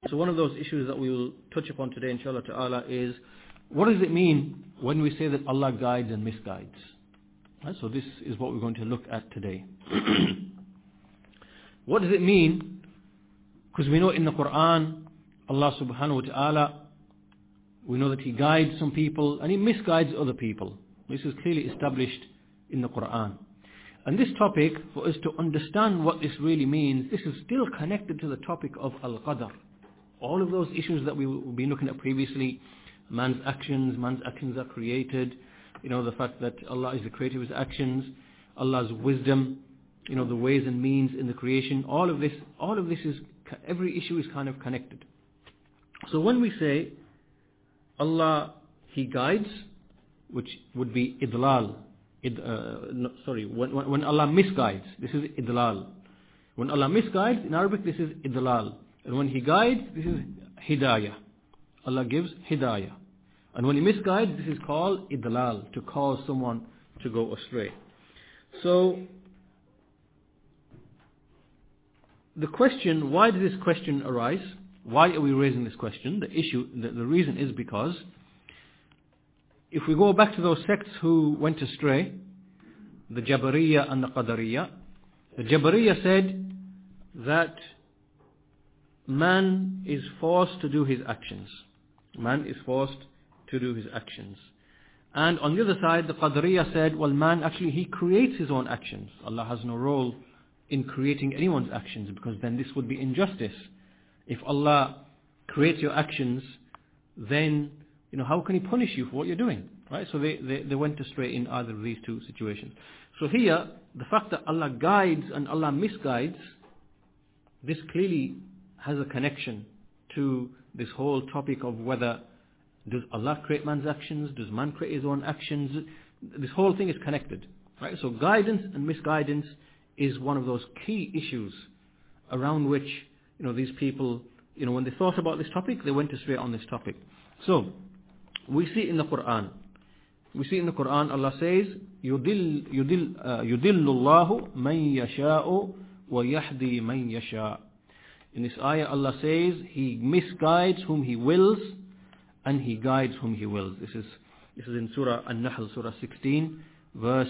So one of those issues that we will touch upon today, inshallah ta'ala, is what does it mean when we say that Allah guides and misguides? Right, so this is what we're going to look at today. What does it mean? Because we know in the Quran, Allah subhanahu wa ta'ala, we know that He guides some people and He misguides other people. This is clearly established in the Quran. And this topic, for us to understand what this really means, this is still connected to the topic of Al-Qadr. All of those issues that we've been looking at previously, man's actions are created, the fact that Allah is the creator of His actions, Allah's wisdom, the ways and means in the creation, all of this is, every issue is kind of connected. So when we say Allah, He guides, which would be idlal, when Allah misguides, this is idlal. When Allah misguides, in Arabic this is idlal. And when He guides, this is hidayah. Allah gives hidayah. And when He misguides, this is called idlal, to cause someone to go astray. So, the question, why did this question arise? Why are we raising this question? The reason is because if we go back to those sects who went astray, the Jabariyya and the Qadariyya, the Jabariyya said that man is forced to do his actions. Man is forced to do his actions. And on the other side, the Qadariyya said, well, man actually, he creates his own actions. Allah has no role in creating anyone's actions, because then this would be injustice. If Allah creates your actions, then how can He punish you for what you're doing? Right? So they went astray in either of these two situations. So here, the fact that Allah guides and Allah misguides, this clearly has a connection to this whole topic of whether does Allah create man's actions, does man create his own actions? This whole thing is connected. Right? So guidance and misguidance is one of those key issues around which these people, when they thought about this topic, they went astray on this topic. So we see in the Quran, Allah says, يُضِلُّ اللَّهُ مَن يَشَاءُ وَيَهْدِي مَن يَشَاءُ. In this ayah, Allah says He misguides whom He wills and He guides whom He wills. This is in Surah An-Nahl, Surah 16, verse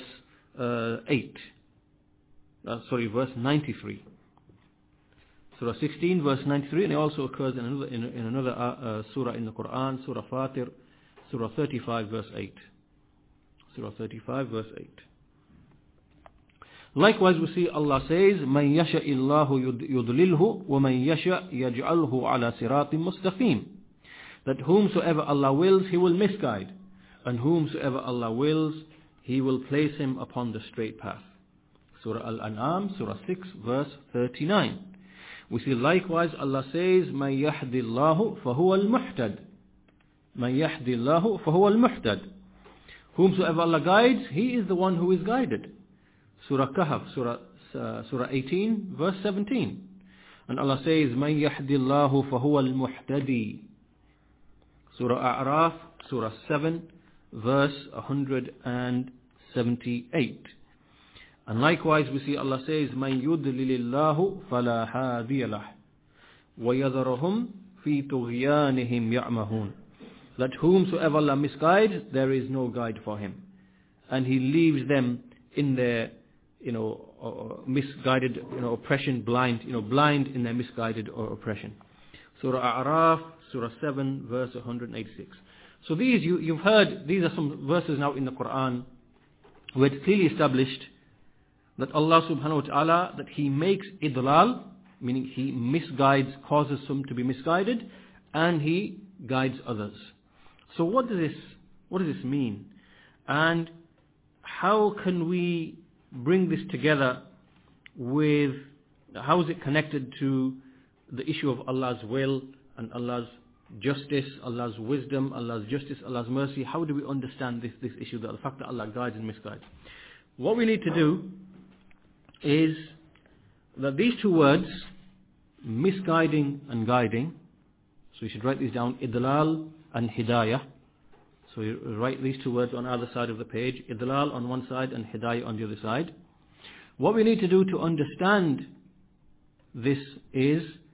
93. Surah 16, verse 93, and it also occurs in another surah in the Quran, Surah Fatir, Surah 35, verse 8. Surah 35, verse 8. Likewise, we see Allah says, مَنْ يَشَأِ اللَّهُ يُضْلِلْهُ وَمَنْ يَشَأْ يَجْعَلْهُ عَلَى صِرَاطٍ مُسْتَقِيمٍ. That whomsoever Allah wills, He will misguide, and whomsoever Allah wills, He will place him upon the straight path. Surah Al-An'am, Surah 6, verse 39. We see likewise Allah says, مَنْ يَهْدِ اللَّهُ فَهُوَ الْمُحْتَدِ. مَنْ يَهْدِ اللَّهُ فَهُوَ الْمُحْتَدِ. Whomsoever Allah guides, he is the one who is guided. Surah Kahf, Surah 18, verse 17. And Allah says, مَنْ يَهْدِ اللَّهُ فَهُوَ الْمُحْتَدِي. Surah A'raf, Surah 7, verse 178. And likewise we see Allah says, مَنْ يُضْلِلِ اللَّهُ فَلَا هَادِيَ لَهُ وَيَذَرُهُمْ فِي طُغْيَانِهِمْ يَعْمَهُونَ. That whomsoever Allah misguides, there is no guide for him. And He leaves them in their, misguided, oppression, blind in their misguided or oppression. Surah A'raf, Surah 7, verse 186. So these, you've heard, these are some verses now in the Quran where it's clearly established that Allah subhanahu wa ta'ala, that He makes idlal, meaning He misguides, causes some to be misguided, and He guides others. So what does this mean? And how can we bring this together with, how is it connected to the issue of Allah's will and Allah's justice, Allah's wisdom, Allah's justice, Allah's mercy? How do we understand this issue, that the fact that Allah guides and misguides? What we need to do is that these two words, misguiding and guiding, so you should write these down, idlal and hidayah. So you write these two words on either side of the page, idlal on one side and hidayah on the other side. What we need to do to understand this is,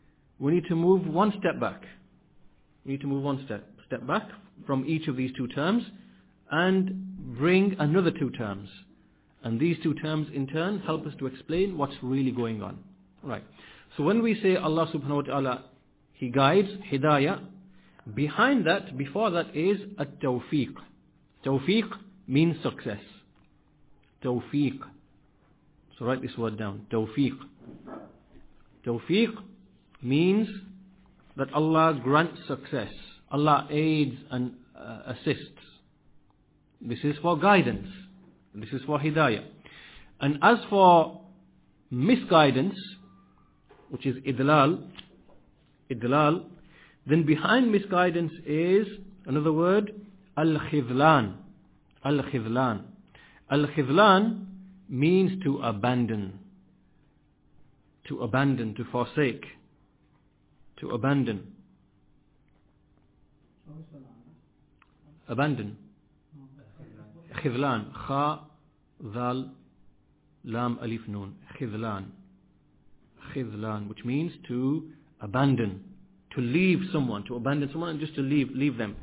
we need to move one step back. We need to move one step back from each of these two terms and bring another two terms. And these two terms in turn help us to explain what's really going on. Right. So when we say Allah subhanahu wa ta'ala, He guides, hidayah, behind that, before that is at-tawfiq. Tawfiq means success. Tawfiq. So write this word down. Tawfiq. Tawfiq means that Allah grants success. Allah aids and assists. This is for guidance. This is for hidayah. And as for misguidance, which is idlal, then behind misguidance is another word, al-khidlan. Al-khidlan. Al-khidlan means to abandon. To abandon, to forsake. To abandon. Abandon. Khidlan. Kha, dhal, lam, alif, noon. Khidlan. Khidlan, which means to abandon. To leave someone. To abandon someone and just to leave them.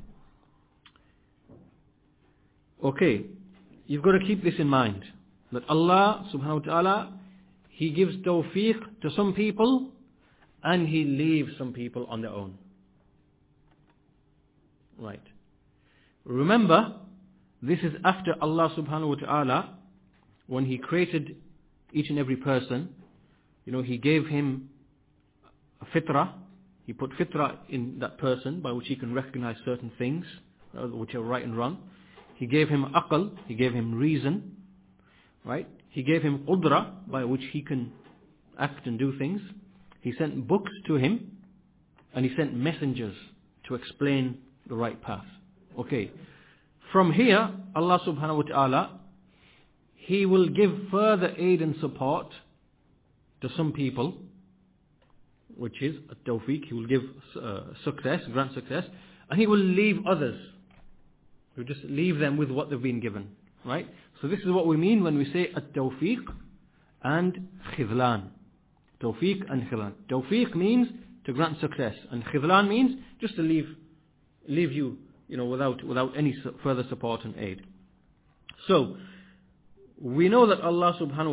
Okay. You've got to keep this in mind. That Allah subhanahu wa ta'ala, He gives tawfiq to some people and He leaves some people on their own. Right. Remember, this is after Allah subhanahu wa ta'ala, when He created each and every person, He gave him a fitrah. He put fitrah in that person by which he can recognize certain things, which are right and wrong. He gave him aql, He gave him reason, right? He gave him qudra, by which he can act and do things. He sent books to him, and He sent messengers to explain the right path. Okay. From here, Allah subhanahu wa ta'ala, He will give further aid and support to some people, which is at-tawfiq. He will give success, grant success, and He will leave others. He will just leave them with what they've been given. Right? So this is what we mean when we say at-tawfiq and khidlan. Tawfiq and khidlan. Tawfiq means to grant success, and khidlan means just to leave you, without any further support and aid. So we know that Allah subhanahu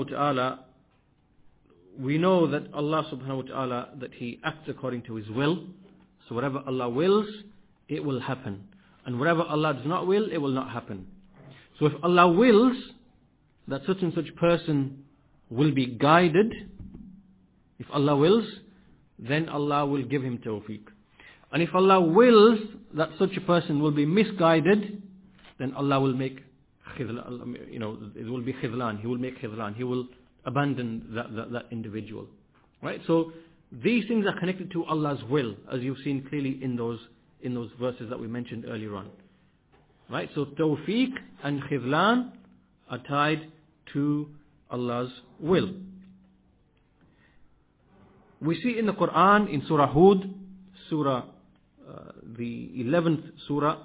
wa ta'ala, that He acts according to His will. So whatever Allah wills, it will happen. And whatever Allah does not will, it will not happen. So if Allah wills that such and such person will be guided, if Allah wills, then Allah will give him tawfiq. And if Allah wills that such a person will be misguided, then Allah will make khidlan, it will be khidlan. He will make khidlan. He will abandon that individual. Right? So these things are connected to Allah's will, as you've seen clearly in those verses that we mentioned earlier on. Right? So tawfiq and khidlan are tied to Allah's will. We see in the Quran, in Surah Hud, the 11th surah,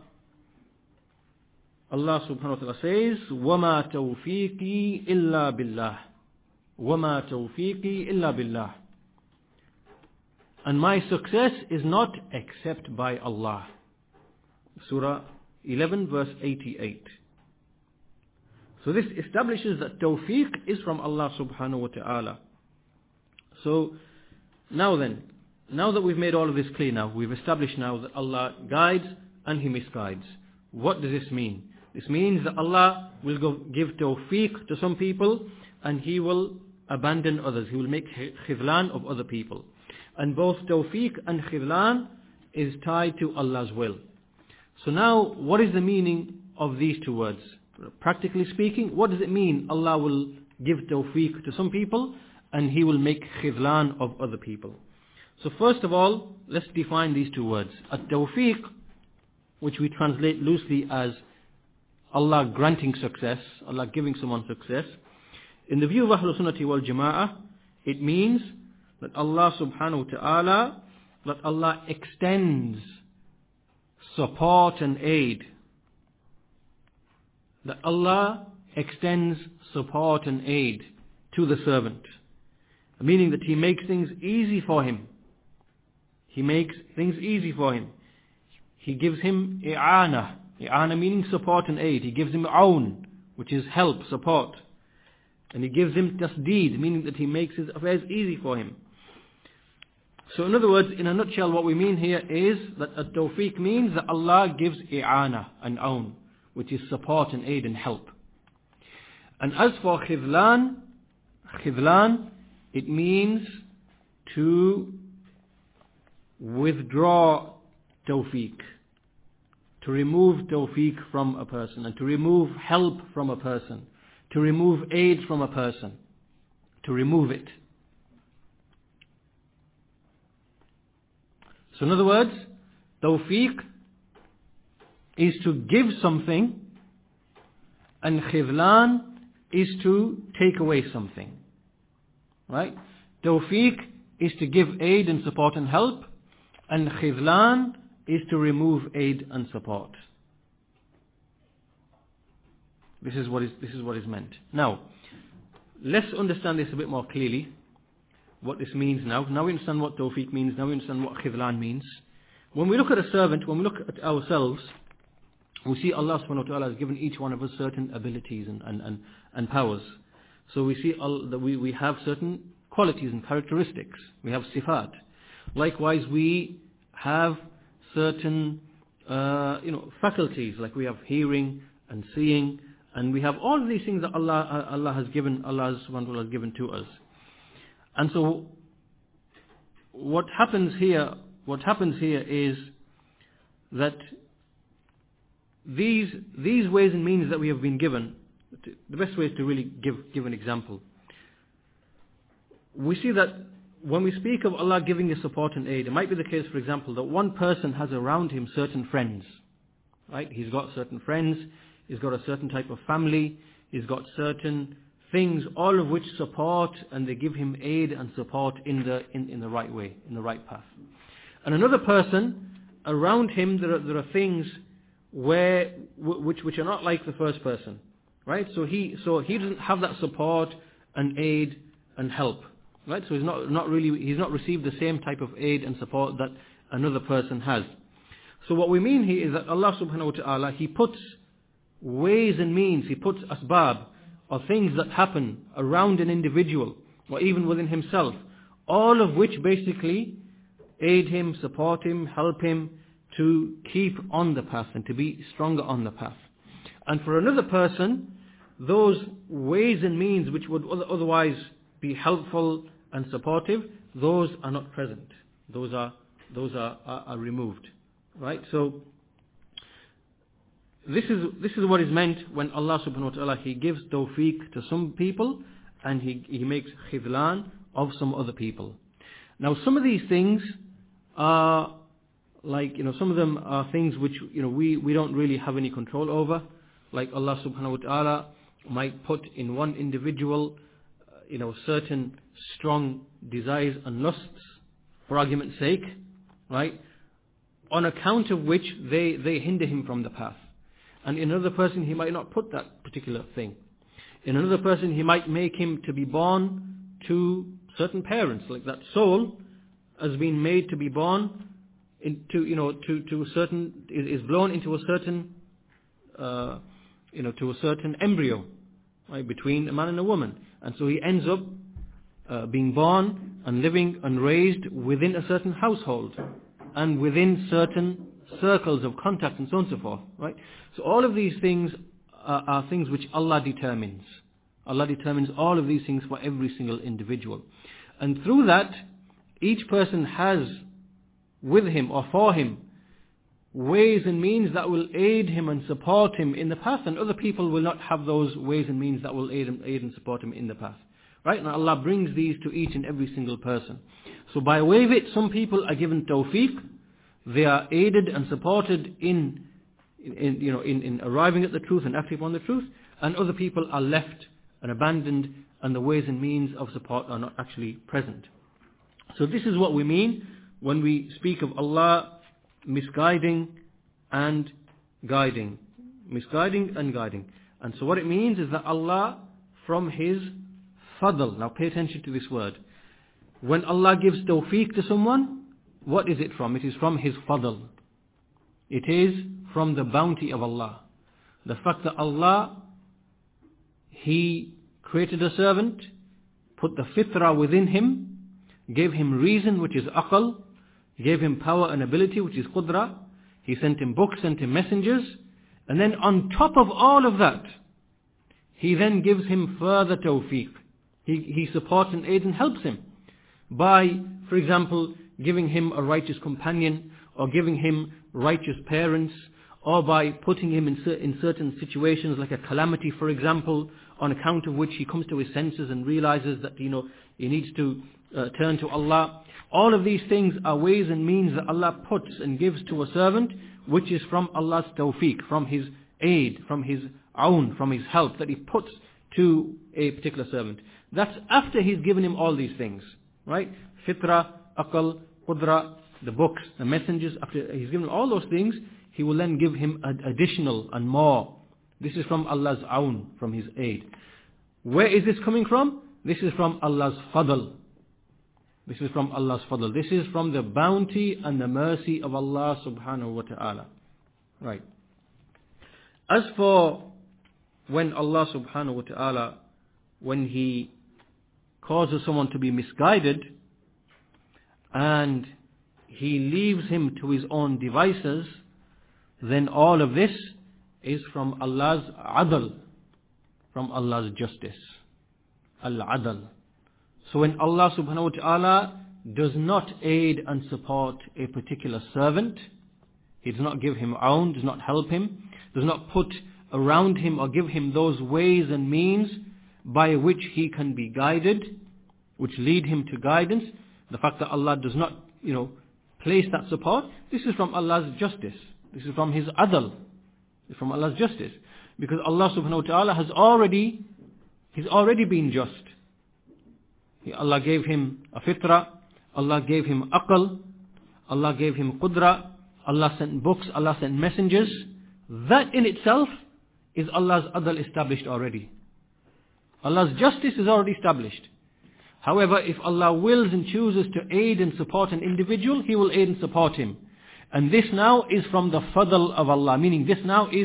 Allah subhanahu wa ta'ala says, وَمَا تَوْفِيقِي إِلَّا بِاللَّهِ وَمَا تَوْفِيقِي إِلَّا بِاللَّهِ. And my success is not except by Allah. Surah 11 verse 88. So this establishes that tawfiq is from Allah subhanahu wa ta'ala. So now that we've made all of this clear now, we've established now that Allah guides and He misguides. What does this mean? This means that Allah will give tawfiq to some people and He will abandon others. He will make khidlan of other people. And both tawfiq and khidlan is tied to Allah's will. So now, what is the meaning of these two words? Practically speaking, what does it mean Allah will give tawfiq to some people and He will make khidlan of other people? So first of all, let's define these two words. At-tawfiq, which we translate loosely as Allah granting success, Allah giving someone success. In the view of Ahlul Sunnati wal Jama'ah, it means that Allah subhanahu wa ta'ala, that Allah extends support and aid. That Allah extends support and aid to the servant. Meaning that He makes things easy for him. He makes things easy for him. He gives him i'ana. I'ana meaning support and aid. He gives him aun, which is help, support. And he gives him tasdeed, meaning that he makes his affairs easy for him. So in other words, in a nutshell, what we mean here is that at-tawfiq means that Allah gives i'ana and aun, which is support and aid and help. And as for khidlan, it means to withdraw tawfiq, to remove tawfiq from a person, and to remove help from a person, to remove aid from a person, to remove it. So in other words, tawfiq is to give something, and khidlan is to take away something. Right? Tawfiq is to give aid and support and help, and khidlan is to remove aid and support. This is what is meant. Now, let's understand this a bit more clearly, what this means now. Now we understand what tawfiq means, now we understand what khidlan means. When we look at a servant, when we look at ourselves, we see Allah subhanahu wa ta'ala has given each one of us certain abilities and powers. So we see that we have certain qualities and characteristics. We have sifat. Likewise, we have certain faculties, like we have hearing and seeing, and we have all of these things that Allah subhanahu wa ta'ala has given to us. And so what happens here is that these ways and means that we have been given, the best way is to really give an example. We see that when we speak of Allah giving us support and aid, it might be the case, for example, that one person has around him certain friends. Right? He's got certain friends, he's got a certain type of family, he's got certain things, all of which support, and they give him aid and support in the right way, in the right path. And another person, around him there are things which are not like the first person. Right? So he doesn't have that support and aid and help. Right? So he's not received the same type of aid and support that another person has. So what we mean here is that Allah subhanahu wa ta'ala, He puts ways and means, He puts asbab, or things that happen around an individual, or even within himself, all of which basically aid him, support him, help him to keep on the path and to be stronger on the path. And for another person, those ways and means which would otherwise be helpful and supportive, those are not present. Those are removed. Right? So this is what is meant when Allah subhanahu wa ta'ala, He gives tawfiq to some people and He makes khidlan of some other people. Now some of these things are some of them are things which we don't really have any control over. Like Allah subhanahu wa ta'ala might put in one individual certain strong desires and lusts, for argument's sake, right? On account of which they hinder him from the path. And in another person He might not put that particular thing. In another person He might make him to be born to certain parents, like that soul has been made to be born into to a certain, is blown into a certain to a certain embryo, right, between a man and a woman. And so he ends up being born and living and raised within a certain household and within certain circles of contact and so on and so forth. Right? So all of these things are things which Allah determines. Allah determines all of these things for every single individual. And through that, each person has with him or for him ways and means that will aid him and support him in the path, and other people will not have those ways and means that will aid and support him in the path. Right? And Allah brings these to each and every single person. So by way of it, some people are given tawfiq, they are aided and supported in arriving at the truth and acting upon the truth, and other people are left and abandoned, and the ways and means of support are not actually present. So this is what we mean when we speak of Allah misguiding and guiding. Misguiding and guiding. And so what it means is that Allah, from His fadl, now pay attention to this word, when Allah gives tawfiq to someone, what is it from? It is from His fadl. It is from the bounty of Allah. The fact that Allah, He created a servant, put the fitrah within him, gave him reason, which is aql, gave him power and ability, which is qudra. He sent him books, sent him messengers, and then on top of all of that, He then gives him further tawfiq. He supports and aids and helps him by, for example, giving him a righteous companion, or giving him righteous parents, or by putting him in certain situations like a calamity, for example, on account of which he comes to his senses and realizes that, he needs to turn to Allah. All of these things are ways and means that Allah puts and gives to a servant, which is from Allah's tawfiq, from His aid, from His aun, from His help that He puts to a particular servant. That's after He's given him all these things, right? Fitra, aql, qudra, the books, the messengers. After He's given him all those things, He will then give him additional and more. This is from Allah's aun, from His aid. Where is this coming from? This is from Allah's fadl. This is from Allah's fadl. This is from the bounty and the mercy of Allah subhanahu wa ta'ala. Right. As for when Allah subhanahu wa ta'ala, when He causes someone to be misguided and He leaves him to his own devices, then all of this is from Allah's adl, from Allah's justice. Al-adl. So when Allah subhanahu wa ta'ala does not aid and support a particular servant, He does not give him aun, does not help him, does not put around him or give him those ways and means by which he can be guided, which lead him to guidance, the fact that Allah does not, place that support, this is from Allah's justice. This is from His adl. It's from Allah's justice. Because Allah subhanahu wa ta'ala He's already been just. Allah gave him a fitrah, Allah gave him aql, Allah gave him qudra, Allah sent books, Allah sent messengers. That in itself is Allah's adl established already. Allah's justice is already established. However, if Allah wills and chooses to aid and support an individual, He will aid and support him. And this now is from the fadl of Allah, meaning this now is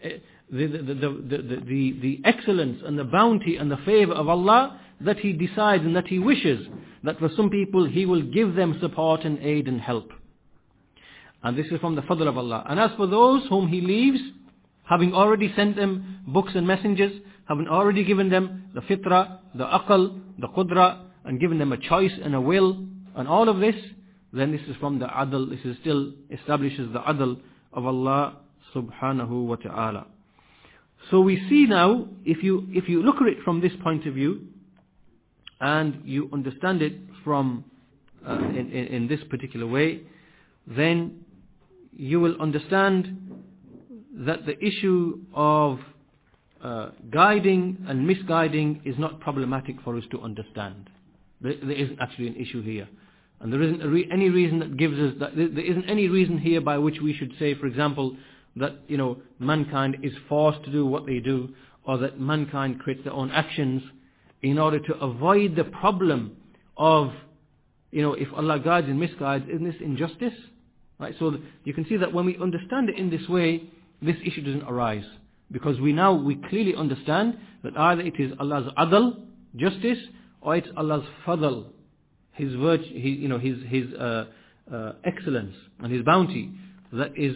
the excellence and the bounty and the favor of Allah, that He decides and that He wishes that for some people He will give them support and aid and help. And this is from the fadl of Allah. And as for those whom He leaves, having already sent them books and messengers, having already given them the fitrah, the aql, the qudra, and given them a choice and a will, and all of this, then this is from the adl, this is still establishes the adl of Allah subhanahu wa ta'ala. So we see now, if you look at it from this point of view, and you understand it from in this particular way, then you will understand that the issue of guiding and misguiding is not problematic for us to understand. There isn't actually an issue here. And there isn't any reason that gives us that. There isn't any reason here by which we should say, for example, that mankind is forced to do what they do, or that mankind creates their own actions in order to avoid the problem of, if Allah guides and misguides, isn't this injustice? Right? So you can see that when we understand it in this way, this issue doesn't arise, because we clearly understand that either it is Allah's adl, justice, or it's Allah's fadl, His virtue, His excellence and His bounty that is,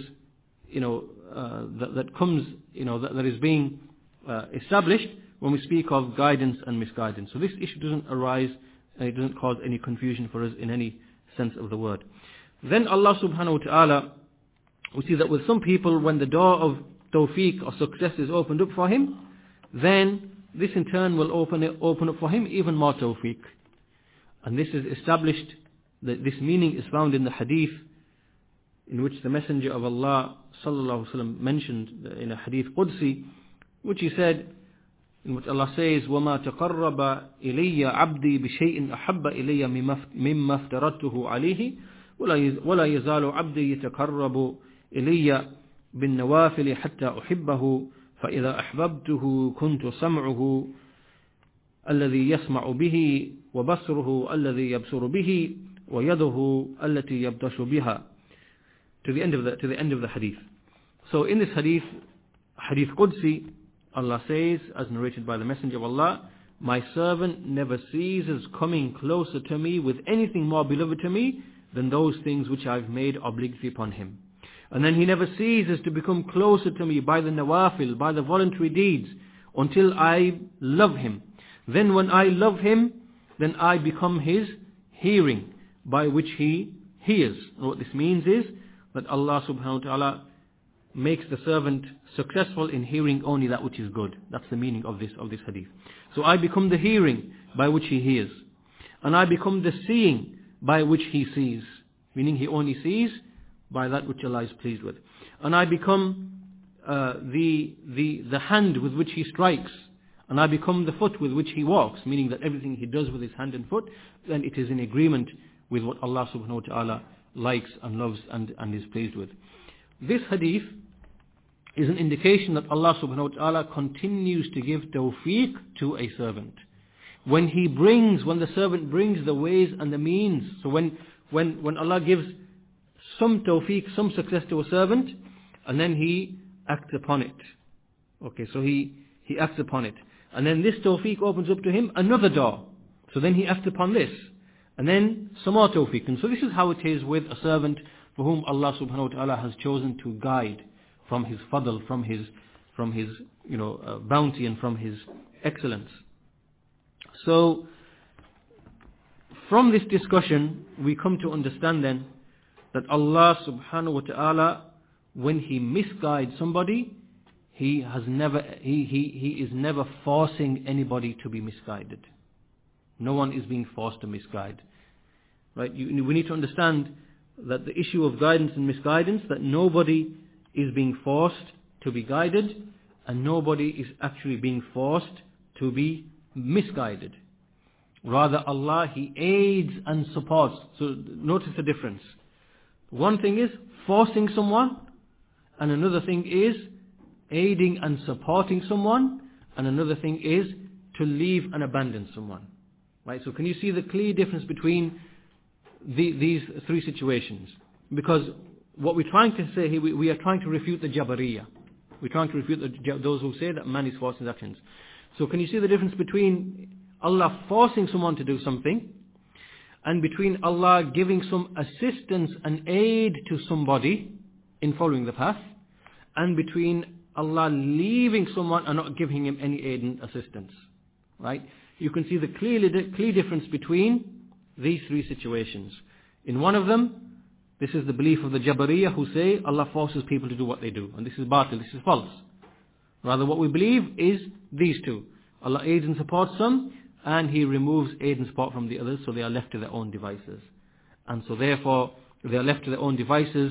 that comes, that is being established when we speak of guidance and misguidance. So this issue doesn't arise, and it doesn't cause any confusion for us in any sense of the word. Then Allah subhanahu wa ta'ala, we see that with some people, when the door of tawfiq or success is opened up for him, then this in turn will open up for him even more tawfiq. And this is established, this meaning is found in the hadith in which the Messenger of Allah sallallahu alaihi wasallam mentioned in a hadith Qudsi, which he said, in which Allah says, وَمَا تَقَرَّبَ إِلَيَّ عَبْدِي بِشَيْءٍ أَحَبَّ إِلَيَّ مِمَّا افْتَرَضْتُهُ عَلَيْهِ ولا يزال عبدي يتقرب إلي بالنوافل حتى أحبه فإذا أحببته كنت سمعه الذي يسمع به وبصره الذي يبصر به وَيَدُهُ الَّتِي يَبْطَشُ بِهَا, to the end of the hadith. So in this hadith Qudsi, Allah says, as narrated by the Messenger of Allah, my servant never ceases coming closer to me with anything more beloved to me than those things which I've made obligatory upon him. And then he never ceases to become closer to me by the nawafil, by the voluntary deeds, until I love him. Then when I love him, then I become his hearing, by which he hears. And what this means is that Allah subhanahu wa ta'ala makes the servant successful in hearing only that which is good. That's the meaning of this hadith. So I become the hearing by which he hears. And I become the seeing by which he sees. Meaning he only sees by that which Allah is pleased with. And I become the hand with which he strikes. And I become the foot with which he walks. Meaning that everything he does with his hand and foot, then it is in agreement with what Allah subhanahu wa ta'ala likes and loves and is pleased with. This hadith is an indication that Allah subhanahu wa ta'ala continues to give tawfiq to a servant. When the servant brings the ways and the means, so when Allah gives some tawfiq, some success to a servant, and then he acts upon it. Okay, so he acts upon it. And then this tawfiq opens up to him another door. So then he acts upon this. And then some more tawfiq. And so this is how it is with a servant for whom Allah subhanahu wa ta'ala has chosen to guide from his fadl, from his bounty and from his excellence. So from this discussion we come to understand then that Allah subhanahu wa ta'ala, when he misguides somebody, he is never forcing anybody to be misguided. No one is being forced to misguide. Right? We need to understand that the issue of guidance and misguidance, that nobody is being forced to be guided and nobody is actually being forced to be misguided. Rather, Allah, he aids and supports. So notice the difference. One thing is forcing someone, and another thing is aiding and supporting someone, and another thing is to leave and abandon someone. Right? So can you see the clear difference between these three situations? Because what we're trying to say here, we are trying to refute the Jabariyah. We're trying to refute those who say that man is forced in his actions. So can you see the difference between Allah forcing someone to do something, and between Allah giving some assistance and aid to somebody in following the path, and between Allah leaving someone and not giving him any aid and assistance? Right? You can see the clear difference between these three situations. In one of them, this is the belief of the Jabariyah who say Allah forces people to do what they do. And this is batil, this is false. Rather, what we believe is these two. Allah aids and supports some, and he removes aid and support from the others, so they are left to their own devices. And so therefore, they are left to their own devices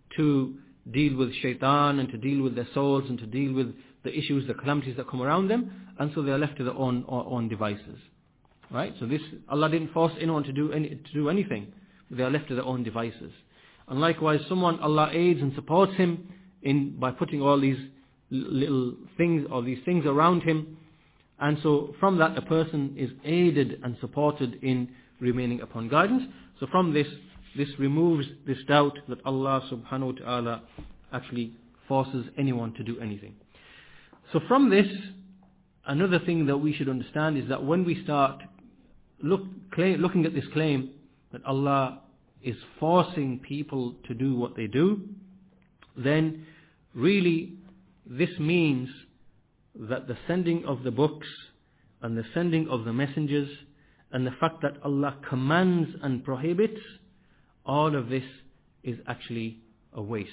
to deal with shaitan, and to deal with their souls, and to deal with the issues, the calamities that come around them, and so they are left to their own devices. Right? So this, Allah didn't force anyone to do anything. They are left to their own devices. And likewise, someone, Allah aids and supports him by putting all these little things, or these things around him. And so from that, a person is aided and supported in remaining upon guidance. So from this removes this doubt that Allah subhanahu wa ta'ala actually forces anyone to do anything. So from this, another thing that we should understand is that when we start looking at this claim that Allah is forcing people to do what they do, then really this means that the sending of the books and the sending of the messengers and the fact that Allah commands and prohibits, all of this is actually a waste.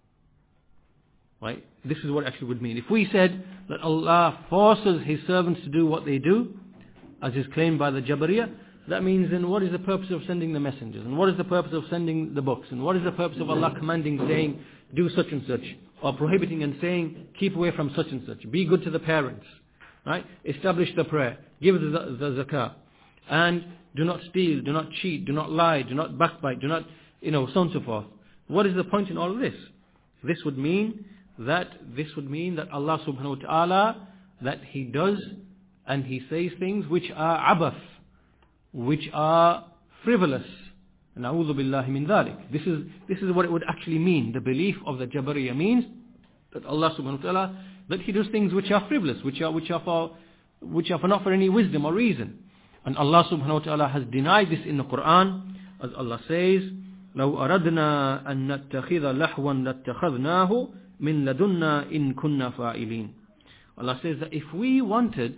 Right? This is what it actually would mean. If we said that Allah forces his servants to do what they do, as is claimed by the Jabariyah, that means then what is the purpose of sending the messengers? And what is the purpose of sending the books? And what is the purpose of Allah commanding, saying, do such and such? Or prohibiting and saying, keep away from such and such. Be good to the parents. Right? Establish the prayer. Give the zakah. And do not steal, do not cheat, do not lie, do not backbite, do not, so on and so forth. What is the point in all of this? This would mean that Allah subhanahu wa ta'ala, that he does and he says things which are abath, which are frivolous, Na'udhu billahi min dhalik. This is what it would actually mean. The belief of the Jabariyya means that Allah subhanahu wa ta'ala, that He does things which are frivolous, which are for not for any wisdom or reason. And Allah subhanahu wa ta'ala has denied this in the Quran, as Allah says, لو أردنا أن نتخذ لحوا لاتخذناه من لدنا إن كنا فاعلين. Allah says that if we wanted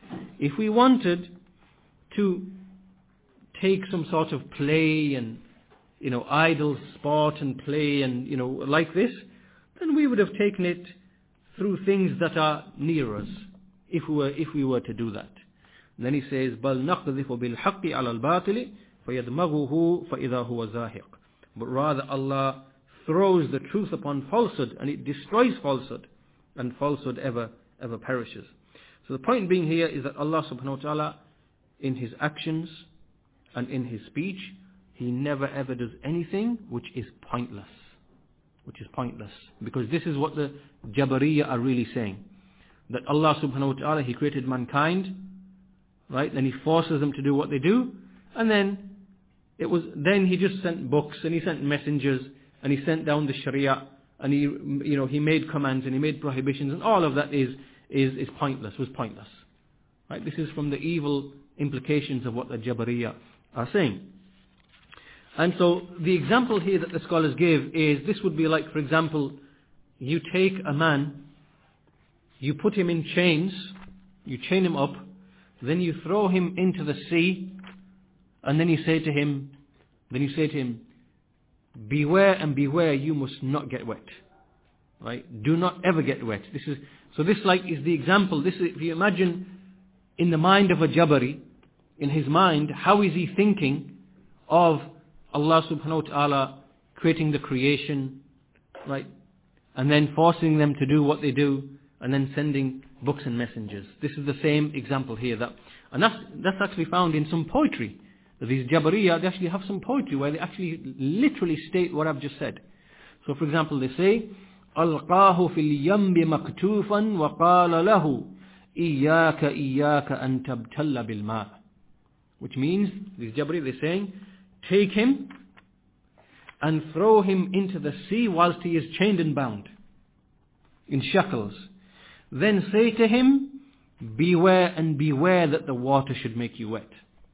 to take some sort of play and, idle sport and play and, like this, then we would have taken it through things that are near us, if we were to do that. And then he says, بَلْ نَقْذِفُ بِالْحَقِّ عَلَى الْبَاطِلِ فَيَدْمَغُهُ فَإِذَا هُوَ زَاهِقٌ. But rather Allah throws the truth upon falsehood, and it destroys falsehood, and falsehood ever perishes. So the point being here is that Allah subhanahu wa ta'ala, in His actions and in His speech, He never ever does anything which is pointless. Because this is what the Jabariyya are really saying. That Allah subhanahu wa ta'ala, He created mankind, right? Then He forces them to do what they do, and then He just sent books, and He sent messengers, and He sent down the Sharia, and He made commands, and He made prohibitions, and all of that was pointless. Right? This is from the evil implications of what the Jabariyya are saying. And so the example here that the scholars give is, this would be like, for example, you take a man, you put him in chains, you chain him up, then you throw him into the sea, and then you say to him, beware and beware, you must not get wet. Right? Do not ever get wet. This is the example. If you imagine in the mind of a Jabari, in his mind, how is he thinking of Allah subhanahu wa ta'ala creating the creation, right? And then forcing them to do what they do, and then sending books and messengers. This is the same example here. And that's actually found in some poetry. These Jabariyya, they actually have some poetry where they actually literally state what I've just said. So for example, they say, ألقاه في اليم مكتوفا وقال له إياك أن تبتل بالماء. Which means, these Jabari, they're saying, take him and throw him into the sea whilst he is chained and bound in shackles. Then say to him, beware and beware that the water should make you wet.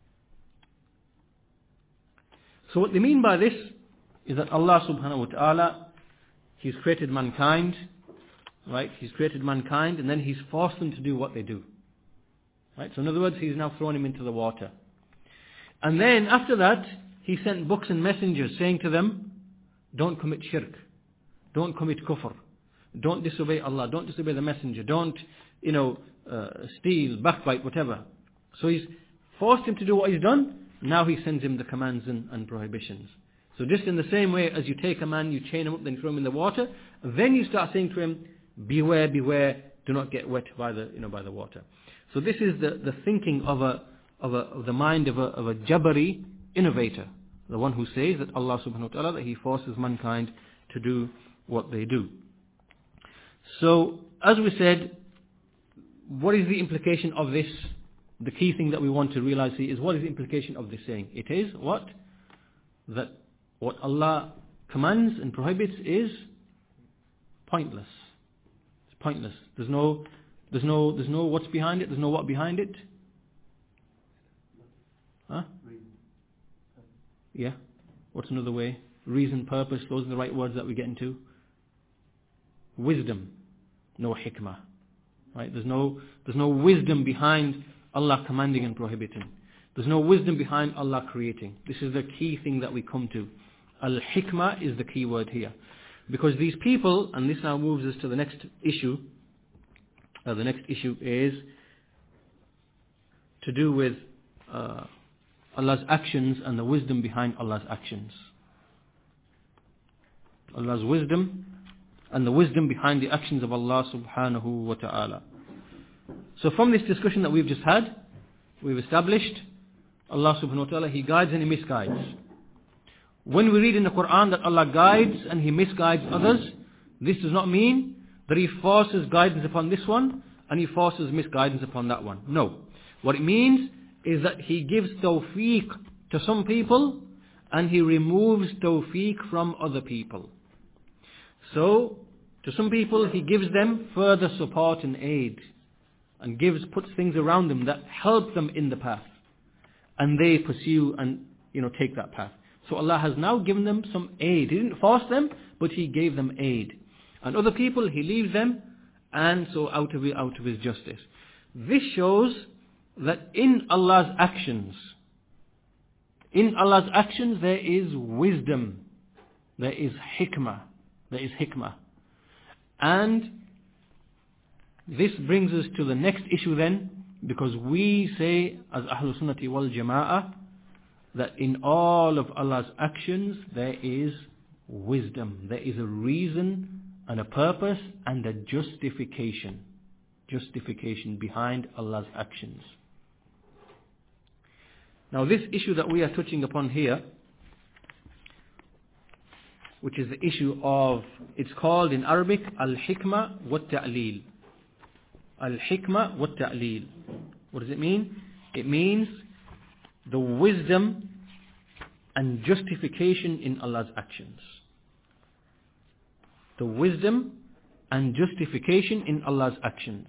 So what they mean by this is that Allah subhanahu wa ta'ala, He's created mankind, right? He's created mankind, and then He's forced them to do what they do. Right? So in other words, He's now thrown him into the water. And then after that, He sent books and messengers saying to them, don't commit shirk, don't commit kufr, don't disobey Allah, don't disobey the messenger, don't, steal, backbite, whatever. So He's forced him to do what he's done. Now He sends him the commands and prohibitions. So just in the same way as you take a man, you chain him up, then you throw him in the water, then you start saying to him, beware, beware, do not get wet by the water. So this is the thinking of the mind of a Jabari innovator, the one who says that Allah subhanahu wa ta'ala, that He forces mankind to do what they do. So as we said, what is the implication of this? The key thing that we want to realize here is, what is the implication of this saying? It is what? That what Allah commands and prohibits is pointless. It's pointless. There's no what's behind it. There's no what behind it. Huh? Yeah. What's another way? Reason, purpose. Those are the right words that we get into. Wisdom. No hikmah. Right? There's no wisdom behind Allah commanding and prohibiting. There's no wisdom behind Allah creating. This is the key thing that we come to. Al-hikmah is the key word here. Because these people, and this now moves us to the next issue. The next issue is to do with Allah's actions and the wisdom behind Allah's actions. Allah's wisdom and the wisdom behind the actions of Allah subhanahu wa ta'ala. So from this discussion that we've just had, we've established Allah subhanahu wa ta'ala, He guides and He misguides. When we read in the Quran that Allah guides and He misguides others, this does not mean that He forces guidance upon this one and He forces misguidance upon that one. No. What it means is that He gives tawfiq to some people and He removes tawfiq from other people. So, to some people He gives them further support and aid, and puts things around them that help them in the path, and they pursue and take that path. So Allah has now given them some aid. He didn't force them, but He gave them aid. And other people He leaves them, and so out of His justice. This shows that in Allah's actions there is wisdom, there is hikmah. And this brings us to the next issue then, because we say as Ahlul Sunnati wal Jama'ah that in all of Allah's actions there is wisdom, there is a reason and a purpose and a justification behind Allah's actions. Now this issue that we are touching upon here, which is the issue of, it's called in Arabic al-hikmah wa ta'leel. Al-hikmah wa ta'leel. What does it mean? It means the wisdom and justification in Allah's actions. The wisdom and justification in Allah's actions.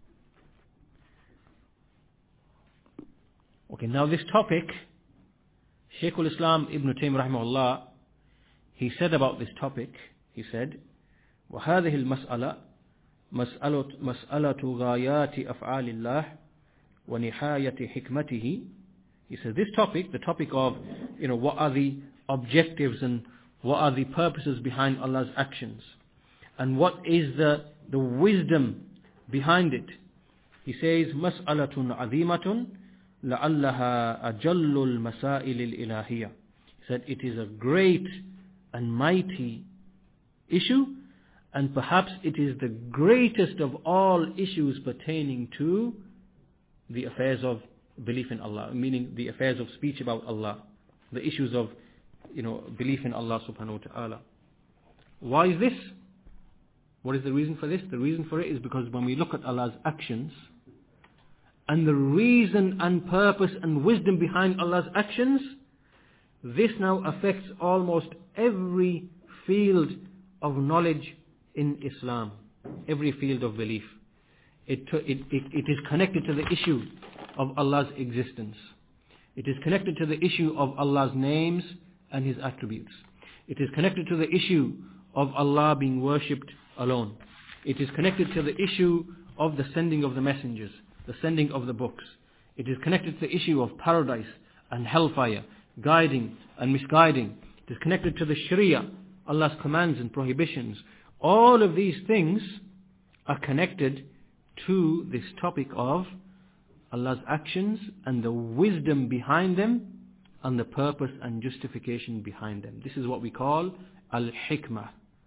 Okay, now this topic, Shaykh al-Islam Ibn Taymiyyah rahimahullah, he said about this topic, he said, وَهَذِهِ الْمَسْأَلَةِ مَسْأَلَةُ غَايَاتِ أَفْعَالِ اللَّهِ وَنِحَايَةِ حِكْمَتِهِ. He says this topic, the topic of, what are the objectives and what are the purposes behind Allah's actions, and what is the wisdom behind it. He says, مَسْأَلَةٌ عَظِيمَةٌ لَعَلَّهَا أَجَلُّ الْمَسَائِلِ الْإِلَهِيَّةِ. He said it is a great and mighty issue, and perhaps it is the greatest of all issues pertaining to the affairs of belief in Allah, meaning the affairs of speech about Allah, the issues of belief in Allah subhanahu wa ta'ala. Why is this? What is the reason for this? The reason for it is because when we look at Allah's actions and the reason and purpose and wisdom behind Allah's actions, this now affects almost every field of knowledge in Islam, every field of belief. It is connected to the issue of Allah's existence. It is connected to the issue of Allah's names and His attributes. It is connected to the issue of Allah being worshipped alone. It is connected to the issue of the sending of the messengers, the sending of the books. It is connected to the issue of paradise and hellfire, guiding and misguiding. It is connected to the Sharia, Allah's commands and prohibitions. All of these things are connected to this topic of Allah's actions and the wisdom behind them and the purpose and justification behind them. This is what we call al-hikmah,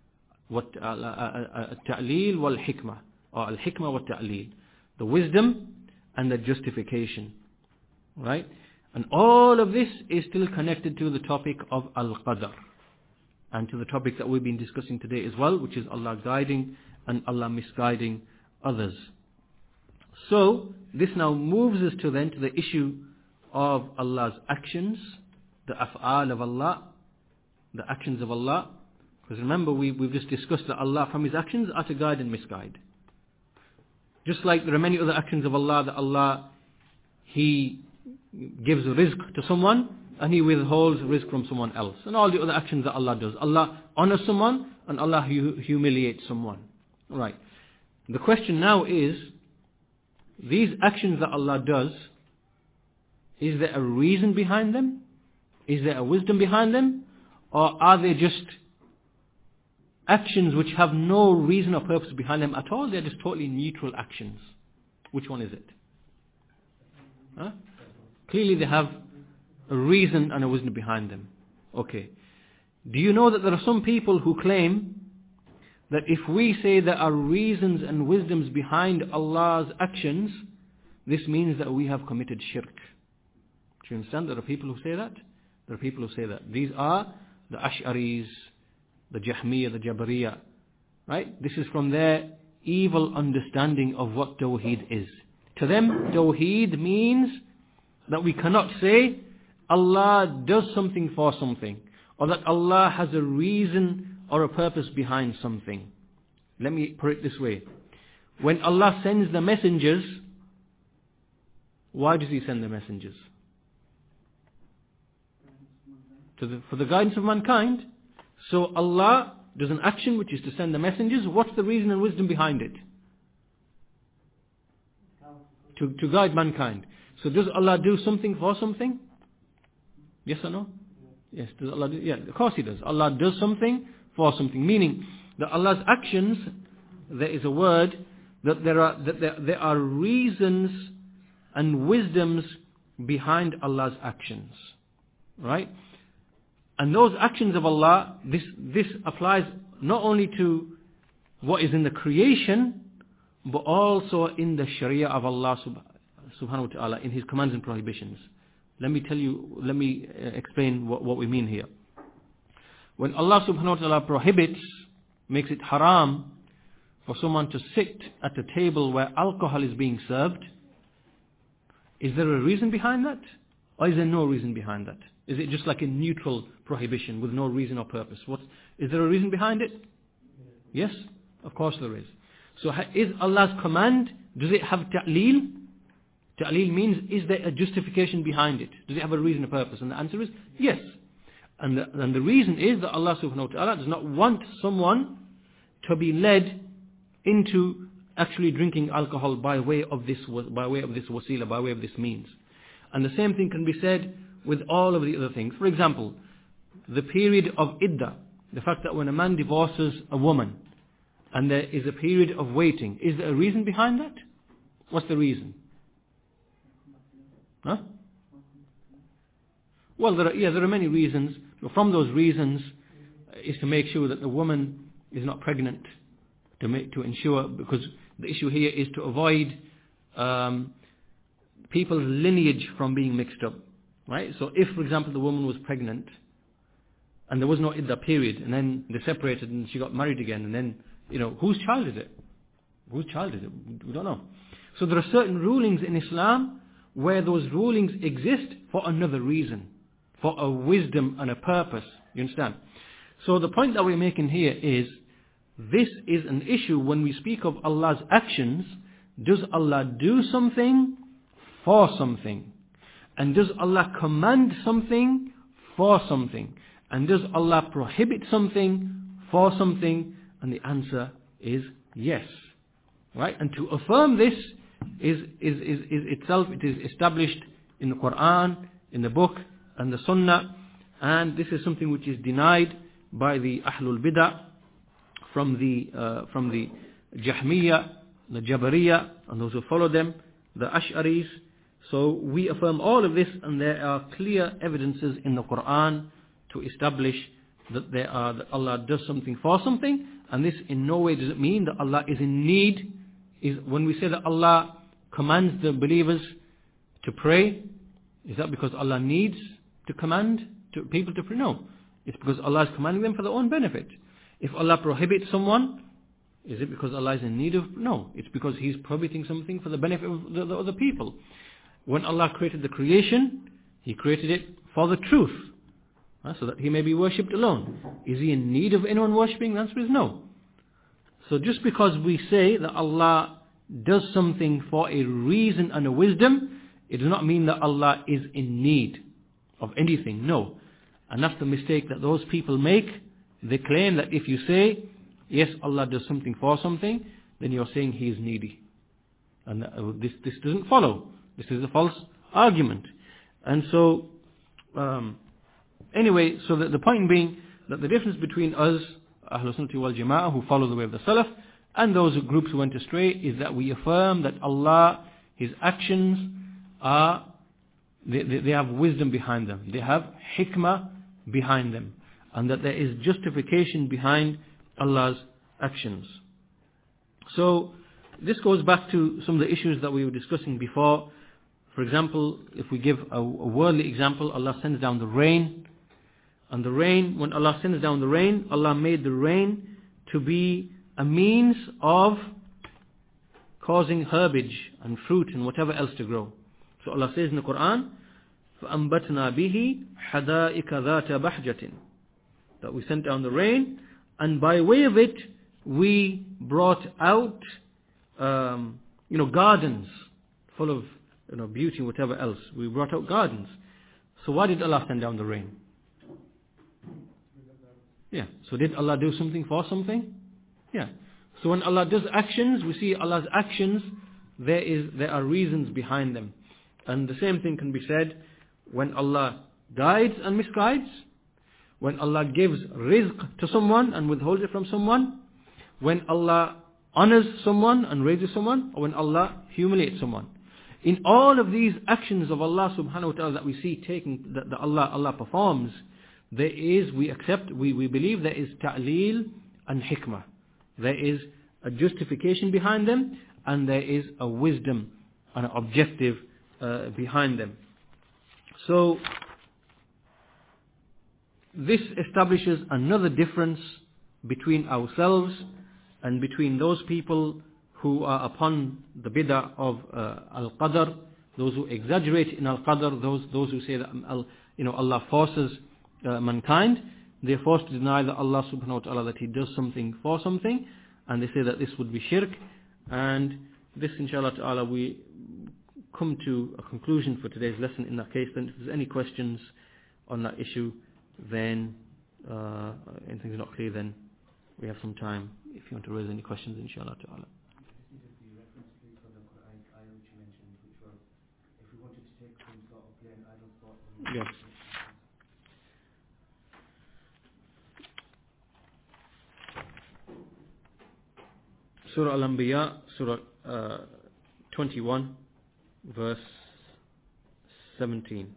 al-ta'leel wal-hikmah, or al-hikmah wal-ta'leel, the wisdom and the justification, right? And all of this is still connected to the topic of al-qadr, and to the topic that we've been discussing today as well, which is Allah guiding and Allah misguiding others. So this now moves us to the issue of Allah's actions, the af'al of Allah, the actions of Allah. Because remember, we've just discussed that Allah from His actions are to guide and misguide. Just like there are many other actions of Allah, that Allah, He gives rizq to someone and He withholds rizq from someone else. And all the other actions that Allah does. Allah honors someone and Allah humiliates someone. Right. The question now is, these actions that Allah does, is there a reason behind them? Is there a wisdom behind them? Or are they just actions which have no reason or purpose behind them at all? They're just totally neutral actions. Which one is it? Huh? Clearly they have a reason and a wisdom behind them. Okay. Do you know that there are some people who claim that if we say there are reasons and wisdoms behind Allah's actions, this means that we have committed shirk? Do you understand? There are people who say that. There are people who say that. These are the Ash'aris, the Jahmiyyah, the Jabariyah. Right? This is from their evil understanding of what Tawheed is. To them, Tawheed means that we cannot say Allah does something for something, or that Allah has a reason or a purpose behind something. Let me put it this way. When Allah sends the messengers, why does He send the messengers? For the guidance of mankind. So Allah does an action which is to send the messengers. What's the reason and wisdom behind it? To guide mankind. So does Allah do something for something? Yes or no? Yes. Does Allah do? Yeah, of course He does. Allah does something for something. Meaning that Allah's actions, there is a word that there are reasons and wisdoms behind Allah's actions. Right? And those actions of Allah, this applies not only to what is in the creation, but also in the Sharia of Allah subhanahu wa ta'ala, in His commands and prohibitions. Let me explain what we mean here. When Allah subhanahu wa ta'ala prohibits, makes it haram for someone to sit at a table where alcohol is being served, is there a reason behind that? Or is there no reason behind that? Is it just like a neutral prohibition with no reason or purpose? Is there a reason behind it? Yes, of course there is. So is Allah's command, does it have ta'leel? Ta'leel means, is there a justification behind it? Does it have a reason or purpose? And the answer is yes. And the reason is that Allah subhanahu wa ta'ala does not want someone to be led into actually drinking alcohol by way of this wasila, by way of this means. And the same thing can be said with all of the other things. For example, the period of iddah, the fact that when a man divorces a woman and there is a period of waiting, is there a reason behind that? What's the reason? Huh? Well, there are many reasons. From those reasons is to make sure that the woman is not pregnant, to ensure, because the issue here is to avoid people's lineage from being mixed up. Right? So if, for example, the woman was pregnant and there was no iddah period, and then they separated and she got married again, and then, whose child is it? Whose child is it? We don't know. So there are certain rulings in Islam where those rulings exist for another reason, for a wisdom and a purpose. You understand? So the point that we're making here is, this is an issue when we speak of Allah's actions. Does Allah do something for something? And does Allah command something for something? And does Allah prohibit something for something? And the answer is yes. Right? And to affirm this is itself, it is established in the Quran, in the book, and the Sunnah. And this is something which is denied by the Ahlul Bid'ah, from the Jahmiyyah, the Jabariyah, and those who follow them, the Ash'aris. So we affirm all of this, and there are clear evidences in the Quran to establish that Allah does something for something, and this in no way does it mean that Allah is in need. When we say that Allah commands the believers to pray, is that because Allah needs to command people to pray? No. It's because Allah is commanding them for their own benefit. If Allah prohibits someone, is it because Allah is in need of? No. It's because He's prohibiting something for the benefit of the other people. When Allah created the creation, He created it for the truth, so that He may be worshipped alone. Is He in need of anyone worshipping? The answer is no. So just because we say that Allah does something for a reason and a wisdom, it does not mean that Allah is in need of anything. No. And that's the mistake that those people make. They claim that if you say, yes, Allah does something for something, then you're saying He is needy. And this doesn't follow. This is a false argument. And so, anyway, so the point being that the difference between us, Ahlul Sunnah wal Jama'ah, who follow the way of the Salaf, and those groups who went astray, is that we affirm that Allah, His actions are, they have wisdom behind them. They have hikmah behind them. And that there is justification behind Allah's actions. So, this goes back to some of the issues that we were discussing before. For example, if we give a worldly example, Allah sends down the rain. And the rain, when Allah sends down the rain, Allah made the rain to be a means of causing herbage and fruit and whatever else to grow. So Allah says in the Quran, فَأَنْبَتْنَا بِهِ حَدَائِكَ ذَاتَ بَحْجَةٍ, that we sent down the rain, and by way of it we brought out gardens full of beauty and whatever else. We brought out gardens. So why did Allah send down the rain? Yeah. So did Allah do something for something? Yeah. So when Allah does actions, we see Allah's actions, there are reasons behind them. And the same thing can be said when Allah guides and misguides, when Allah gives rizq to someone and withholds it from someone, when Allah honors someone and raises someone, or when Allah humiliates someone. In all of these actions of Allah subhanahu wa ta'ala that we see that Allah performs, there is, we believe there is ta'leel and hikmah. There is a justification behind them, and there is a wisdom and an objective behind them. So this establishes another difference between ourselves and between those people who are upon the bid'ah of al-qadr, those who exaggerate in al-qadr, those who say that Allah forces mankind. They're forced to deny that Allah subhanahu wa ta'ala, that He does something for something, and they say that this would be shirk. And this, inshallah ta'ala, we come to a conclusion for today's lesson in that case. Then if there's any questions on that issue, then anything's not clear, then we have some time if you want to raise any questions, inshallah ta'ala. Yes. Surah Al-Anbiya, Surah 21, verse 17.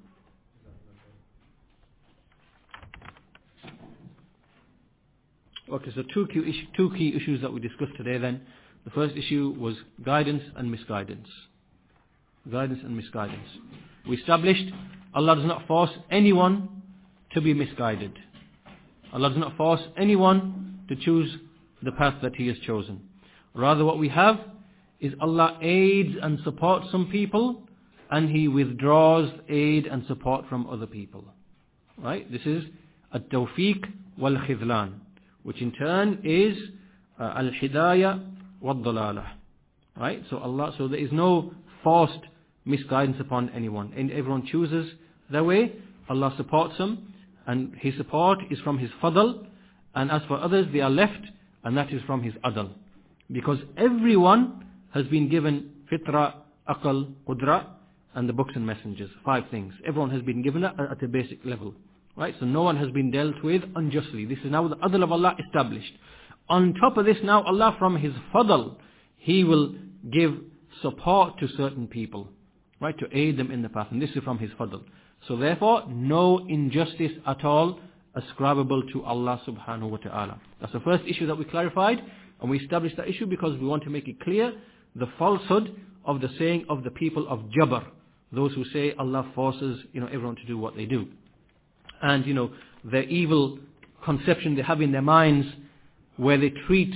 Okay, so two key issues that we discussed today then. The first issue was guidance and misguidance. Guidance and misguidance. We established Allah does not force anyone to be misguided. Allah does not force anyone to choose the path that He has chosen. Rather, what we have is Allah aids and supports some people, and He withdraws aid and support from other people. Right? This is at-tawfiq wal-khidlan, which in turn is al-hidayah wal-dalalah. Right? So there is no forced misguidance upon anyone, and everyone chooses their way. Allah supports them, and His support is from His fadl, and as for others, they are left, and that is from His adl. Because everyone has been given fitra, aql, qudra, and the books and messengers. 5 things. Everyone has been given that at a basic level. Right? So no one has been dealt with unjustly. This is now the adl of Allah established. On top of this, now Allah from His fadl, He will give support to certain people, right, to aid them in the path. And this is from His fadl. So therefore, no injustice at all ascribable to Allah subhanahu wa ta'ala. That's the first issue that we clarified. And we established that issue because we want to make it clear the falsehood of the saying of the people of Jabr, those who say Allah forces everyone to do what they do. And their evil conception they have in their minds, where they treat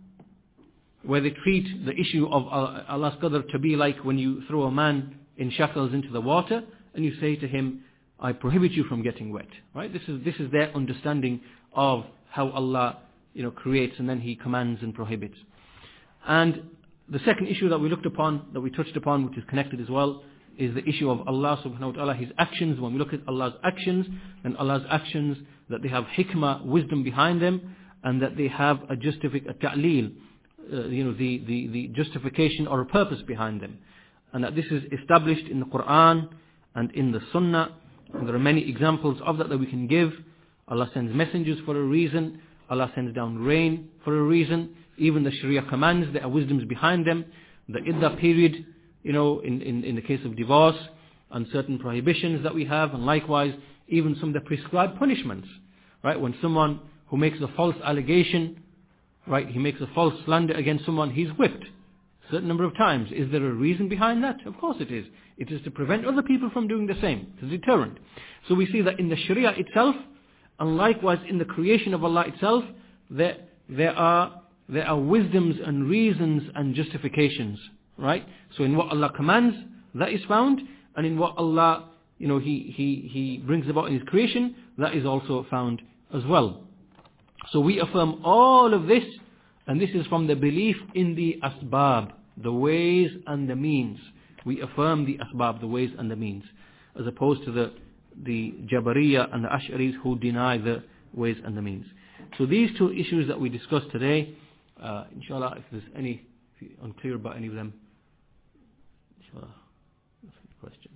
the issue of Allah's qadr to be like when you throw a man in shackles into the water and you say to him, I prohibit you from getting wet. Right? This is their understanding of how Allah creates, and then He commands and prohibits. And the second issue that we touched upon, which is connected as well, is the issue of Allah subhanahu wa ta'ala, His actions. When we look at Allah's actions, then Allah's actions, that they have hikmah, wisdom behind them, and that they have a ta'leel, the justification or a purpose behind them. And that this is established in the Quran and in the Sunnah. And there are many examples of that we can give. Allah sends messengers for a reason. Allah sends down rain for a reason. Even the Sharia commands, there are wisdoms behind them. The iddah period, in the case of divorce, and certain prohibitions that we have, and likewise, even some of the prescribed punishments. Right? When someone who makes a false allegation, right, he makes a false slander against someone, he's whipped a certain number of times. Is there a reason behind that? Of course it is. It is to prevent other people from doing the same. It's a deterrent. So we see that in the Sharia itself, and likewise in the creation of Allah itself, there are wisdoms and reasons and justifications, right? So in what Allah commands, that is found, and in what Allah he brings about in his creation, that is also found as well. So we affirm all of this, and this is from the belief in the asbab, the ways and the means. We affirm the asbab, the ways and the means, as opposed to the Jabariya and the Ash'aris who deny the ways and the means. So these two issues that we discussed today, inshallah, if there's if you're unclear about any of them, inshallah, questions.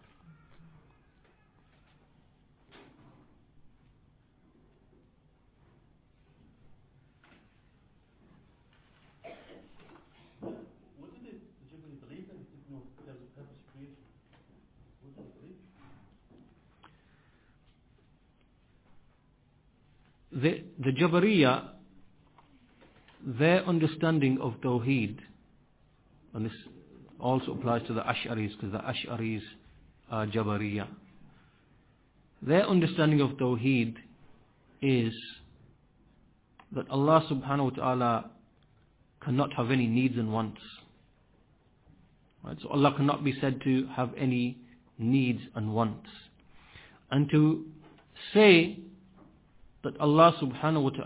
What did the Jabari believe in? There was a purpose of creation. What did they believe? The Jabariya, their understanding of Tawheed, and this also applies to the Ash'aris, because the Ash'aris are Jabariya. Their understanding of Tawheed is that Allah subhanahu wa ta'ala cannot have any needs and wants. Right? So Allah cannot be said to have any needs and wants. And to say that Allah subhanahu wa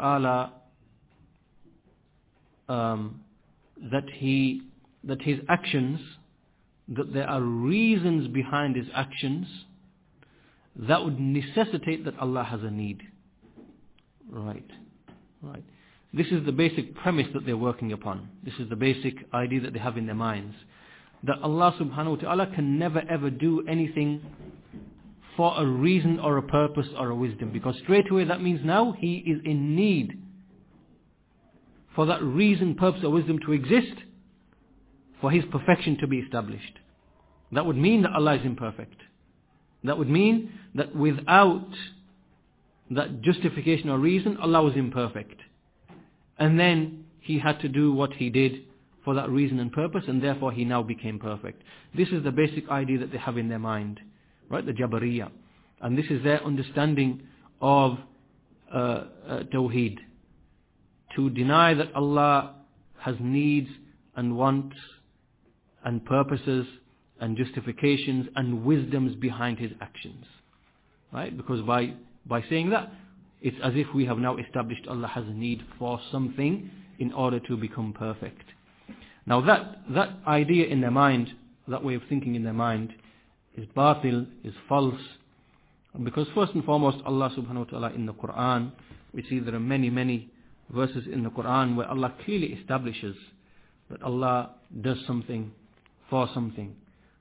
ta'ala, that his actions, that there are reasons behind his actions, that would necessitate that Allah has a need. Right. This is the basic premise that they're working upon. This is the basic idea that they have in their minds. That Allah subhanahu wa ta'ala can never ever do anything for a reason or a purpose or a wisdom. Because straight away that means now he is in need for that reason, purpose or wisdom to exist, for his perfection to be established. That would mean that Allah is imperfect. That would mean that without that justification or reason, Allah was imperfect. And then he had to do what he did for that reason and purpose, and therefore he now became perfect. This is the basic idea that they have in their mind, right? The Jabariya. And this is their understanding of Tawheed. To deny that Allah has needs and wants and purposes and justifications and wisdoms behind his actions. Right? Because by saying that, it's as if we have now established Allah has a need for something in order to become perfect. Now that idea in their mind, that way of thinking in their mind, is batil, is false. Because first and foremost, Allah subhanahu wa ta'ala in the Quran, we see there are many verses in the Quran where Allah clearly establishes that Allah does something for something.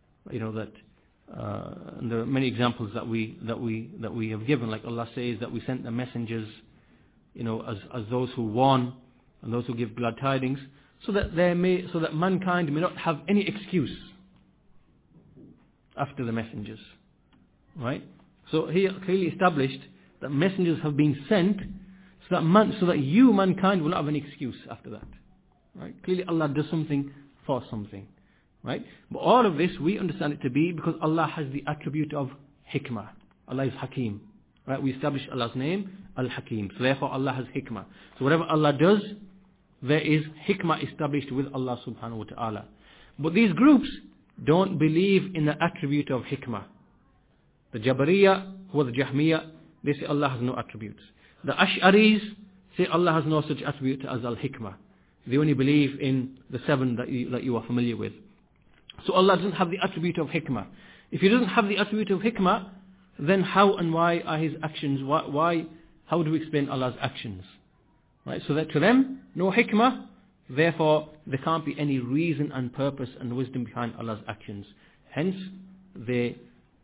And there are many examples that we have given. Like Allah says that we sent the messengers, as those who warn and those who give glad tidings, so that mankind may not have any excuse after the messengers. Right? So he clearly established that messengers have been sent so that you, mankind, will not have any excuse after that. Right? Clearly Allah does something for something. Right? But all of this we understand it to be because Allah has the attribute of hikmah. Allah is Hakim. Right? We establish Allah's name, Al-Hakim. So therefore Allah has hikmah. So whatever Allah does, there is hikmah established with Allah subhanahu wa ta'ala. But these groups don't believe in the attribute of hikmah. The Jabariya or the Jahmiya, they say Allah has no attributes. The Ash'aris say Allah has no such attribute as Al-Hikmah. They only believe in the 7 that you are familiar with. So Allah doesn't have the attribute of hikmah. If He doesn't have the attribute of hikmah, then how and why are His actions? How do we explain Allah's actions? Right? So that to them, no hikmah, therefore there can't be any reason and purpose and wisdom behind Allah's actions. Hence, they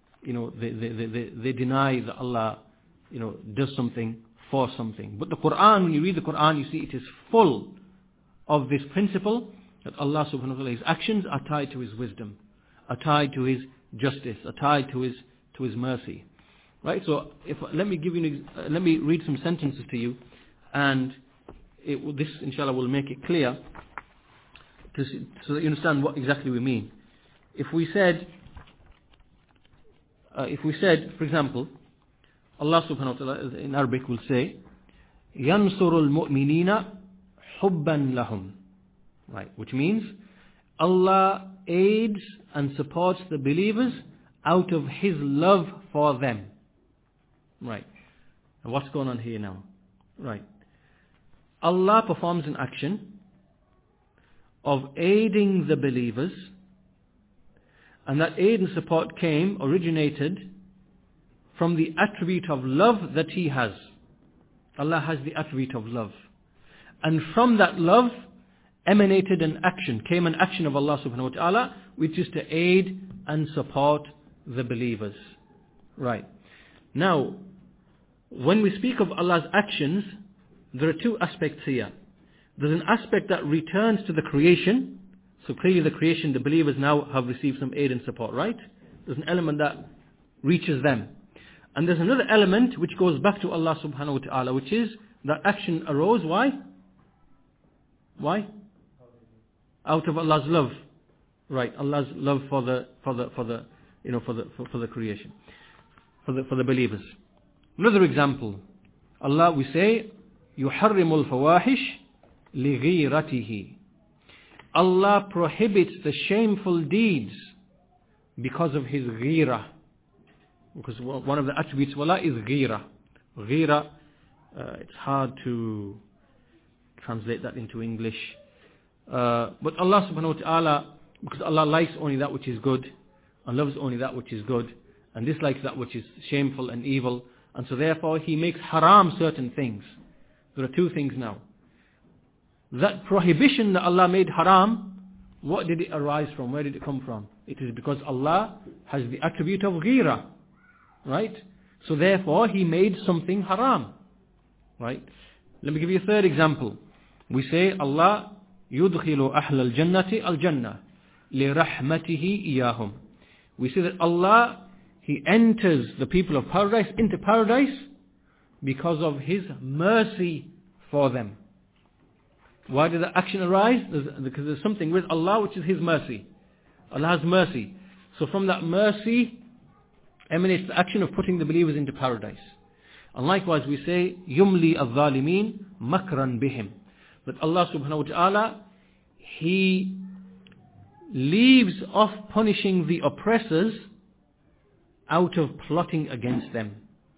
deny that Allah, does something for something. But the Quran, when you read the Quran, you see it is full of this principle that Allah subhanahu wa ta'ala, His actions are tied to His wisdom, are tied to His justice, are tied to His mercy. Right? So let me read some sentences to you, and this inshallah will make it clear so that you understand what exactly we mean. If we said, for example, Allah subhanahu wa ta'ala in Arabic will say, يَنْصُرُ الْمُؤْمِنِينَ حُبًّا لَهُمْ. Right, which means Allah aids and supports the believers out of His love for them. Right. And what's going on here now? Right. Allah performs an action of aiding the believers, and that aid and support originated from the attribute of love that He has. Allah has the attribute of love. And from that love emanated an action, came an action of Allah subhanahu wa ta'ala, which is to aid and support the believers. Right. Now, when we speak of Allah's actions, there are two aspects here. There's an aspect that returns to the creation. So clearly the creation, the believers now have received some aid and support, right? There's an element that reaches them. And there's another element which goes back to Allah subhanahu wa ta'ala, which is that action arose, why? Why? Out of Allah's love. Right, Allah's love for the creation. For the believers. Another example. Allah, we say, يُحَرِّمُ الْفَوَاحِشِ لِغِيرَتِهِ. Allah prohibits the shameful deeds because of His ghira. Because one of the attributes of Allah is ghira. Ghira, it's hard to translate that into English. But Allah subhanahu wa ta'ala, because Allah likes only that which is good, and loves only that which is good, and dislikes that which is shameful and evil, and so therefore He makes haram certain things. There are two things now. That prohibition that Allah made haram, what did it arise from? Where did it come from? It is because Allah has the attribute of ghira. Right? So therefore He made something haram. Right? Let me give you a third example. We say Allah يُدْخِلُ أَحْلَ الْجَنَّةِ الْجَنَّةِ لِرَحْمَتِهِ إِيَّاهُمْ. We say that Allah, He enters the people of paradise into paradise because of His mercy for them. Why did that action arise? Because there's something with Allah which is His mercy. Allah has mercy. So from that mercy emanates the action of putting the believers into paradise. And likewise we say, يُمْلِي الظَّالِمِينَ مَكْرًا بِهِمْ. That Allah subhanahu wa ta'ala, He leaves off punishing the oppressors out of plotting against them.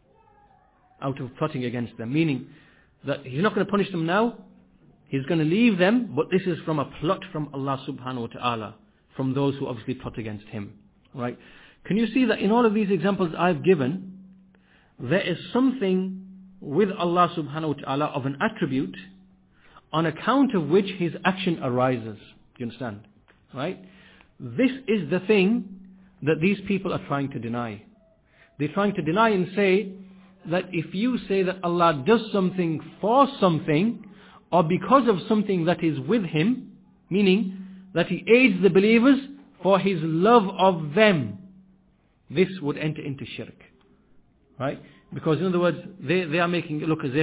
Out of plotting against them. Meaning that He's not going to punish them now. He's going to leave them, but this is from a plot from Allah subhanahu wa ta'ala, from those who obviously plot against Him. Right? Can you see that in all of these examples I've given, there is something with Allah subhanahu wa ta'ala of an attribute on account of which His action arises. Do you understand? Right? This is the thing that these people are trying to deny. They're trying to deny and say that if you say that Allah does something for something, or because of something that is with Him, meaning that He aids the believers for His love of them, this would enter into shirk. Right? Because in other words, they are making it look as if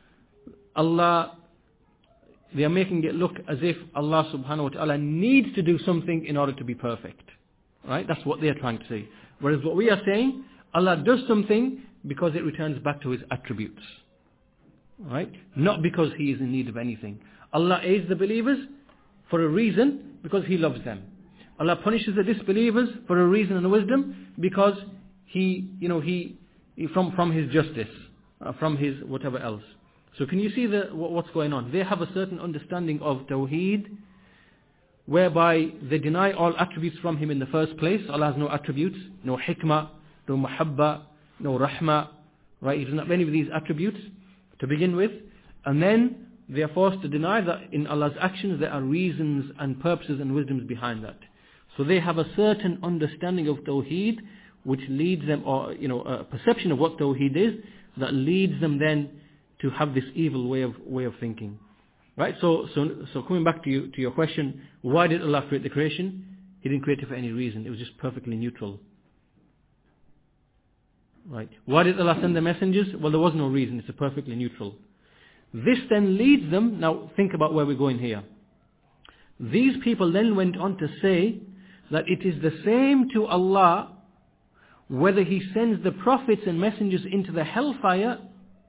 Allah subhanahu wa ta'ala needs to do something in order to be perfect. Right? That's what they are trying to say. Whereas what we are saying, Allah does something because it returns back to His attributes. Right? Not because He is in need of anything. Allah aids the believers for a reason, because He loves them. Allah punishes the disbelievers for a reason and a wisdom, because He from His justice, from His whatever else. So can you see what's going on? They have a certain understanding of Tawheed, whereby they deny all attributes from Him in the first place. Allah has no attributes, no hikmah, no mahabba, no rahmah. Right? He doesn't have any of these attributes to begin with, and then they are forced to deny that in Allah's actions there are reasons and purposes and wisdoms behind that. So they have a certain understanding of Tawheed which leads them, or a perception of what Tawheed is, that leads them then to have this evil way of thinking. Right? So coming back to your question, why did Allah create the creation? He didn't create it for any reason. It was just perfectly neutral. Right. Why did Allah send the messengers? Well, there was no reason. It's a perfectly neutral. This then leads them, now think about where we're going here. These people then went on to say that it is the same to Allah whether He sends the prophets and messengers into the hellfire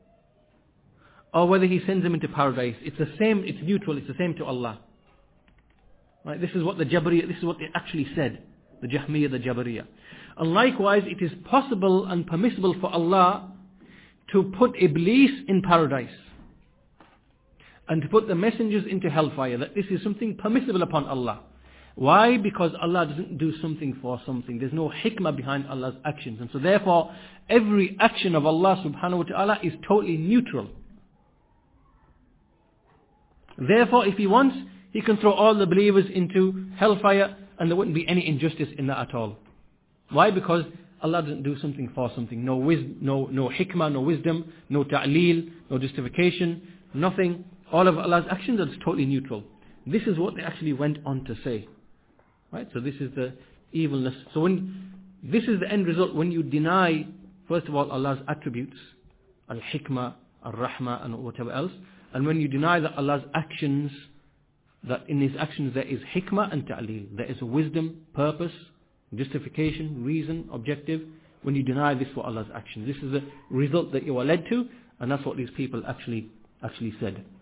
or whether He sends them into paradise. It's the same, it's neutral, it's the same to Allah. Right? This is what the Jabariyah, this is what they actually said. The Jahmiyyah, the Jabariyah. And likewise, it is possible and permissible for Allah to put Iblis in paradise and to put the messengers into hellfire. That this is something permissible upon Allah. Why? Because Allah doesn't do something for something. There's no hikmah behind Allah's actions. And so therefore, every action of Allah subhanahu wa ta'ala is totally neutral. Therefore, if He wants, He can throw all the believers into hellfire and there wouldn't be any injustice in that at all. Why? Because Allah doesn't do something for something. No hikmah, no wisdom, no ta'leel, no justification, nothing. All of Allah's actions are totally neutral. This is what they actually went on to say. Right? So this is the evilness. So this is the end result when you deny, first of all, Allah's attributes, al-hikmah, al-rahmah, and whatever else. And when you deny that Allah's actions, that in His actions there is hikmah and ta'leel, there is wisdom, purpose, justification, reason, objective. When you deny this for Allah's actions, this is the result that you are led to, and that's what these people actually said.